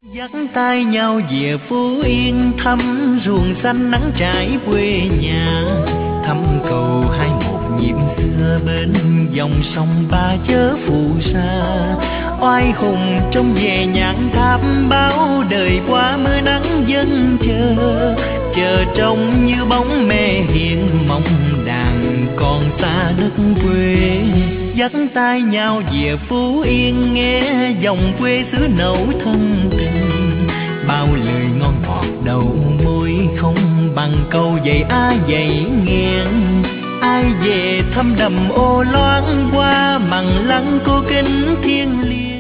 Dắt tay nhau về Phú Yên thăm ruộng xanh nắng trải quê nhà, thăm cầu hai một nhịp xưa bên dòng sông Ba chớ phù sa. Oai hùng trong về nhạn tháp bao đời qua mưa nắng dân chờ trông như bóng mẹ hiện mong đàn còn xa đất quê. Dắt tay nhau về Phú Yên nghe dòng quê xứ nấu thân tình, bao lời ngon ngọt đầu môi không bằng câu dạy dạy nghẹn. Ai về thăm đầm ô loan qua mặn lăng cô kính thiên liêng.